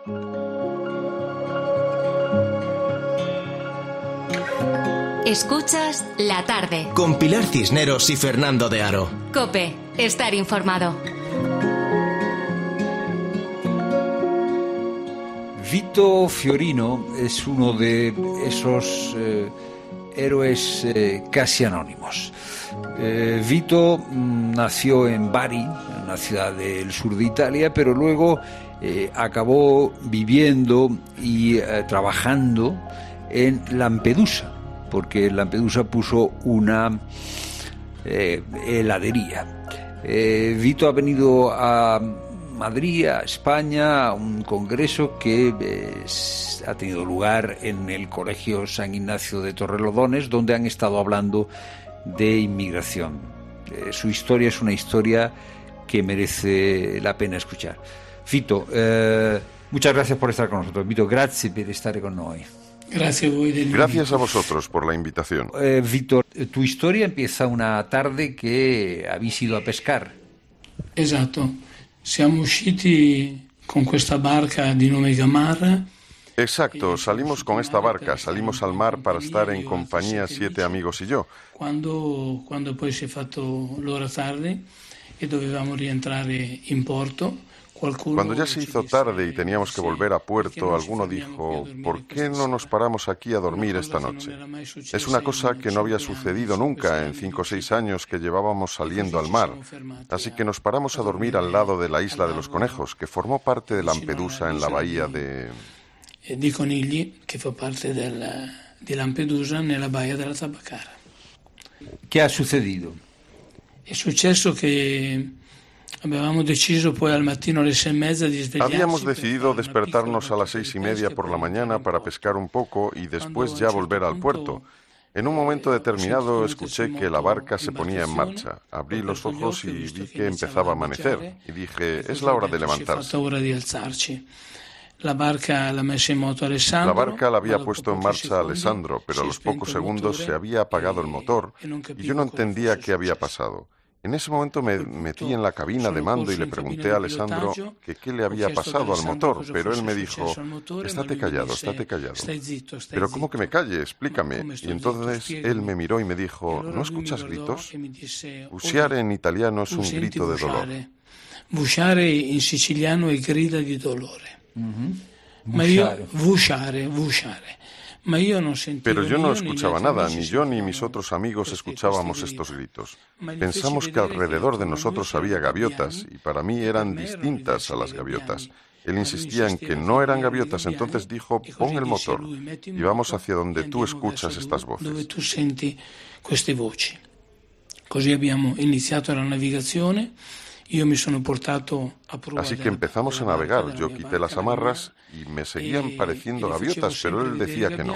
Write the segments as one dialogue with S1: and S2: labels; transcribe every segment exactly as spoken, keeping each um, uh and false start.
S1: Escuchas La Tarde
S2: con Pilar Cisneros y Fernando de Aro.
S1: COPE, estar informado.
S3: Vito Fiorino es uno de esos eh, héroes eh, casi anónimos. Eh, Vito mm, nació en Bari, una ciudad del sur de Italia, pero luego eh, acabó viviendo y eh, trabajando en Lampedusa, porque Lampedusa puso una eh, heladería. Eh, Vito ha venido a Madrid, a España, a un congreso que eh, ha tenido lugar en el Colegio San Ignacio de Torrelodones, donde han estado hablando de inmigración. Eh, su historia es una historia que merece la pena escuchar. Vito, eh, muchas gracias por estar con nosotros. Vito, grazie per stare con noi.
S4: Gracias,
S5: Gracias a vosotros por la invitación.
S3: Eh, Víctor, tu historia empieza una tarde que habéis ido a pescar.
S4: Esatto, siamo usciti con questa barca di nome Gamarra.
S5: Exacto, salimos con esta barca, salimos al mar para estar en compañía siete amigos y yo.
S4: Quando, quando poi si è fatto l'ora tardi e dovevamo rientrare in porto,
S5: Cuando ya se hizo tarde y teníamos que volver a puerto, alguno dijo, ¿por qué no nos paramos aquí a dormir esta noche? Es una cosa que no había sucedido nunca en cinco o seis años que llevábamos saliendo al mar. Así que nos paramos a dormir al lado de la isla de los conejos, que formó parte de Lampedusa en la bahía de...
S4: di Conigli, che fa parte del, di Lampedusa nella bahia della Tabaccara.
S3: ¿Qué ha sucedido?
S4: È successo che Habíamos decidido poi al mattino alle sei e mezza di svegliarci.
S5: Habíamos decidido despertarnos a las seis y media por la mañana para pescar un poco y después ya volver al puerto. En un momento determinado escuché que la barca se ponía en marcha. Abrí los ojos y vi que empezaba a amanecer. Y dije, es la hora de levantarse.
S4: La barca la messa in moto Alessandro.
S5: La barca la había puesto en marcha Alessandro, pero a los pocos segundos se había apagado el motor y yo no entendía qué había pasado. En ese momento me metí en la cabina de mando y le pregunté a Alessandro que qué le había pasado al motor, pero él me dijo, estate callado, estate callado. Pero ¿cómo que me calle? Explícame. Y entonces él me miró y me dijo, ¿no escuchas gritos? Busciare en italiano es un grito de dolor.
S4: Busciare in siciliano è grida di dolore. Ma io, busciare, busciare.
S5: Pero yo no escuchaba nada, ni yo ni mis otros amigos escuchábamos estos gritos. Pensamos que alrededor de nosotros había gaviotas, y para mí eran distintas a las gaviotas. Él insistía en que no eran gaviotas, entonces dijo, pon el motor, y vamos hacia donde tú escuchas estas voces.
S4: Così abbiamo iniziato la navigazione. Yo me sono portato a
S5: Así que empezamos a navegar. Yo quité las amarras y me seguían pareciendo gaviotas, pero él decía que no.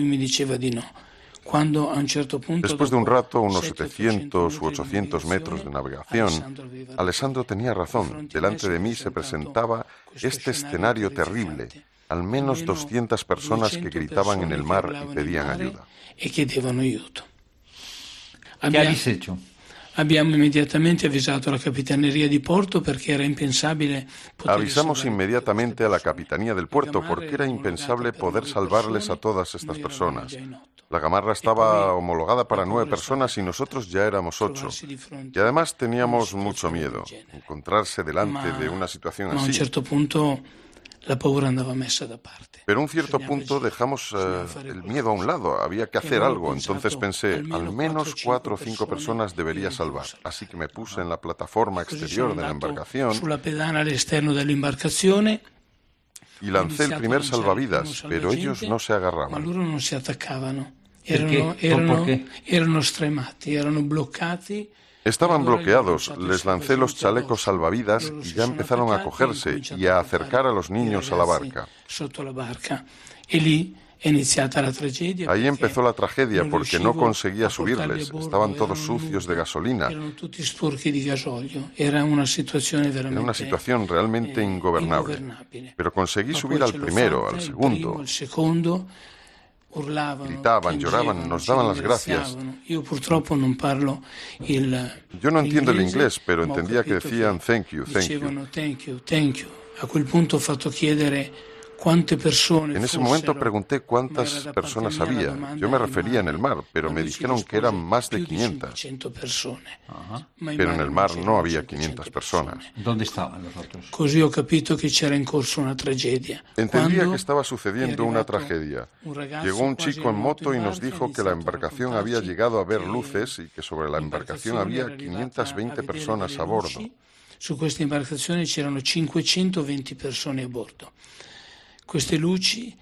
S5: Después de un rato, unos setecientos u ochocientos metros de navegación, Alessandro tenía razón. Delante de mí se presentaba este escenario terrible. Al menos doscientas personas que gritaban en el mar y pedían ayuda.
S3: ¿Qué habéis hecho?
S4: Abbiamo immediatamente avvisato la Capitaneria di Porto perché era impensabile.
S5: Avisamos inmediatamente a la Capitanía del Puerto porque era impensable poder salvarles a todas estas personas. La Gamarra estaba homologada para nueve personas y nosotros ya éramos ocho. Y además teníamos mucho miedo. Encontrarse delante de una situación así.
S4: A un certo punto la paura andava messa da parte.
S5: Pero a un cierto punto dejamos uh, el miedo a un lado, había que hacer algo. Entonces pensé, al menos cuatro o cinco personas debería salvar. Así que me puse en la plataforma exterior de la embarcación y lancé el primer salvavidas, pero ellos no se agarraban.
S4: Erano, erano, erano stremati, erano bloccati.
S5: Estaban bloqueados, les lancé los chalecos salvavidas y ya empezaron a cogerse y a acercar a los niños a la barca. Ahí empezó la tragedia porque no conseguía subirles, estaban todos sucios de gasolina.
S4: Era una situación
S5: Era una situación realmente ingobernable. Pero conseguí subir al primero, al segundo. Gritaban, lloraban, nos daban las gracias.
S4: Yo purtroppo non parlo il
S5: Yo no entiendo el inglés, pero entendía que decían thank you, thank you.
S4: Dicevano thank you, thank you. A quel punto ho fatto chiedere
S5: En ese momento pregunté cuántas personas había. Yo me refería en el mar, pero me dijeron que eran más de quinientas.
S3: Ajá.
S5: Pero en el mar no había quinientas personas.
S3: ¿Dónde estaban los otros?
S4: Così ho capito che c'era in corso una tragedia.
S5: Entendía que estaba sucediendo una tragedia. Llegó un chico en moto y nos dijo que la embarcación había llegado a ver luces y que sobre la embarcación había quinientas veinte personas a bordo.
S4: Su questa imbarcazione c'erano cinquecentoventi persone a bordo. Queste luci,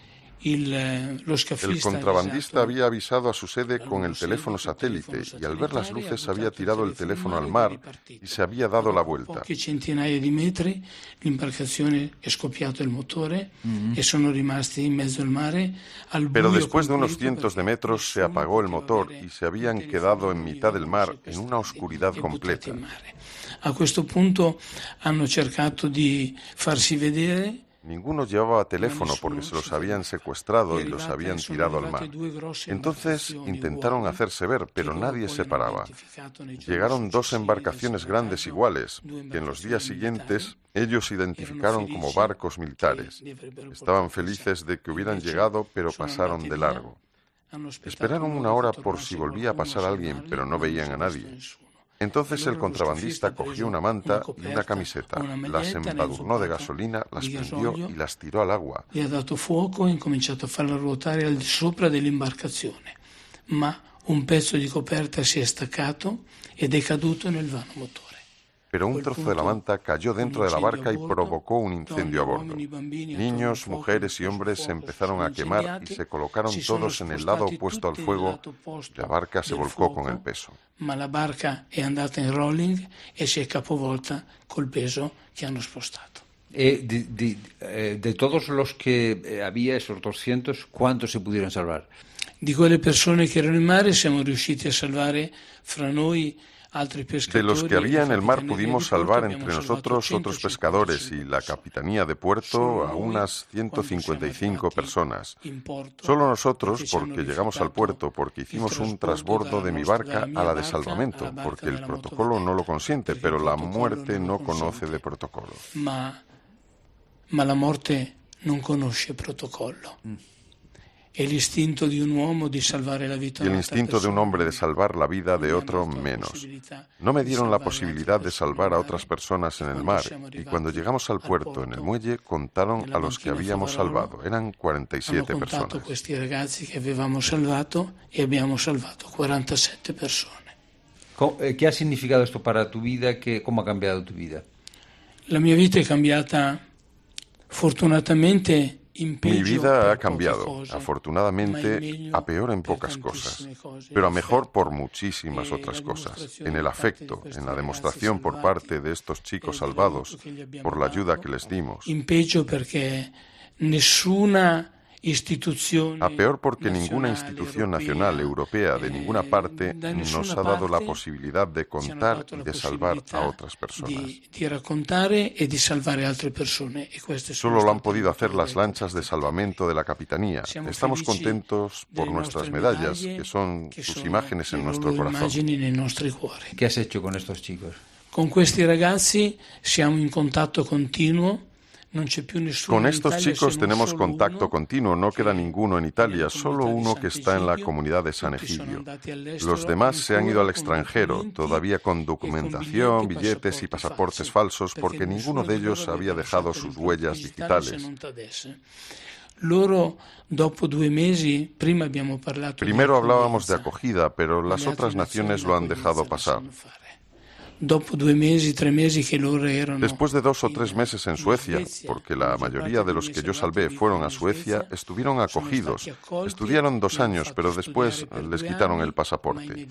S4: il, lo scafista
S5: El contrabandista había avisado a su sede con el teléfono satélite y al ver las luces había tirado el teléfono al mar y se había dado la vuelta.
S4: Poche centinaia di metri l'imbarcazione è scoppiato il motore mm-hmm. e sono rimasti in mezzo al mare al buio.
S5: Pero después de unos cientos de metros se apagó el motor y se habían quedado en mitad del mar en una oscuridad completa.
S4: A questo punto hanno cercato di farsi vedere.
S5: Ninguno llevaba teléfono porque se los habían secuestrado y los habían tirado al mar. Entonces intentaron hacerse ver, pero nadie se paraba. Llegaron dos embarcaciones grandes iguales, que en los días siguientes ellos identificaron como barcos militares. Estaban felices de que hubieran llegado, pero pasaron de largo. Esperaron una hora por si volvía a pasar alguien, pero no veían a nadie. Entonces el contrabandista cogió una manta y una camiseta, las embadurnó de gasolina, las prendió y las tiró al agua.
S4: Le ha dato fuoco e ha cominciato a farla ruotare al di sopra dell'imbarcazione, ma un pezzo di coperta si è staccato ed è caduto nel vano motore.
S5: Pero un trozo de la manta cayó dentro de la barca y provocó un incendio a bordo. Niños, mujeres y hombres se empezaron a quemar y se colocaron todos en el lado opuesto al fuego. La barca se volcó con el peso.
S4: Ma la barca è andata in rolling e si è capovolta col peso che hanno spostato.
S3: Eh, de, de, eh, de todos los que eh, había, esos doscientos, ¿cuántos se pudieron salvar?
S4: Di quelle persone che erano in mare siamo riusciti a salvare fra noi.
S5: De los que había en el mar pudimos salvar entre nosotros otros pescadores y la capitanía de puerto a unas ciento cincuenta y cinco personas. Solo nosotros, porque llegamos al puerto, porque hicimos un transbordo de mi barca a la de salvamento, porque el protocolo no lo consiente, pero la muerte no conoce de protocolo.
S4: Ma, ma la muerte non conosce protocollo. El instinto de un uomo de salvar la vida
S5: y el instinto de un hombre de salvar la vida de otro menos. No me dieron la posibilidad de salvar a otras personas en el mar y cuando llegamos al puerto, en el muelle, contaron a los que habíamos salvado. Eran cuarenta y siete personas.
S4: A questi ragazzi che avevamo salvato e abbiamo salvato quarantasette persone.
S3: ¿Qué ha significado esto para tu vida? ¿Cómo ha cambiado tu vida?
S4: La mia vita è cambiata fortunatamente.
S5: Mi vida ha cambiado, afortunadamente, a peor en pocas cosas, pero a mejor por muchísimas otras cosas. En el afecto, en la demostración por parte de estos chicos salvados, por la ayuda que les dimos. A peor porque ninguna institución nacional, europea, de ninguna parte, nos ha dado la posibilidad de contar y de salvar a otras personas. Solo lo han podido hacer las lanchas de salvamento de la Capitanía. Estamos contentos por nuestras medallas, que son sus imágenes en nuestro corazón.
S3: ¿Qué has hecho con estos chicos?
S4: Con questi ragazzi siamo in contatto continuo.
S5: Con estos chicos tenemos contacto continuo, no queda ninguno en Italia, solo uno que está en la comunidad de San Egidio. Los demás se han ido al extranjero, todavía con documentación, billetes y pasaportes falsos, porque ninguno de ellos había dejado sus huellas digitales. Primero hablábamos de acogida, pero las otras naciones lo han dejado pasar. Después de dos o tres meses en Suecia, porque la mayoría de los que yo salvé fueron a Suecia, estuvieron acogidos. Estudiaron dos años, pero después les quitaron el pasaporte.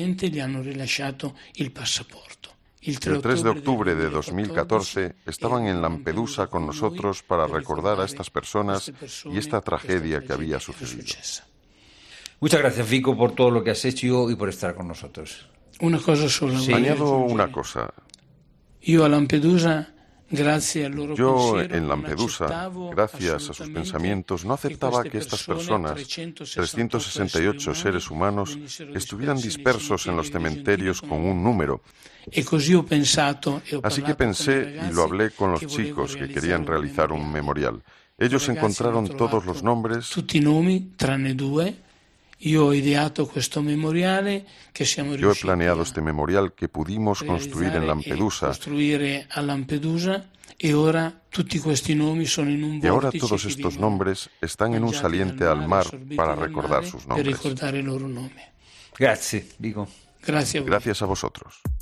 S5: El tres de octubre de dos mil catorce estaban en Lampedusa con nosotros para recordar a estas personas y esta tragedia que había sucedido.
S3: Muchas gracias, Vico, por todo lo que has hecho y por estar con nosotros.
S4: Una cosa sola.
S5: Sí. Añado una cosa.
S4: Yo a Lampedusa, gracias al loro
S5: Yo en Lampedusa, gracias a sus pensamientos, no aceptaba que estas personas, trescientos sesenta y ocho seres humanos, estuvieran dispersos en los cementerios con un número. Así que pensé y lo hablé con los chicos que querían realizar un memorial. Ellos encontraron todos los nombres.
S4: Tutti i nomi, tranne due. Io ho ideato questo memoriale che siamo
S5: Yo he planeado este memorial que pudimos construir en Lampedusa.
S4: Costruire a Lampedusa e ora tutti questi nomi sono in un
S5: Y ahora
S4: vortice
S5: todos
S4: che
S5: estos
S4: vengono
S5: nombres están en un
S4: mangiati
S5: saliente
S4: dal
S5: al
S4: mare,
S5: mar
S4: assorbiti
S5: para
S4: dal
S5: recordar
S4: mare,
S5: sus
S4: per
S5: nombres.
S4: ricordare i loro nomi.
S3: Grazie, dico.
S4: Grazie a voi.
S5: Gracias a vosotros.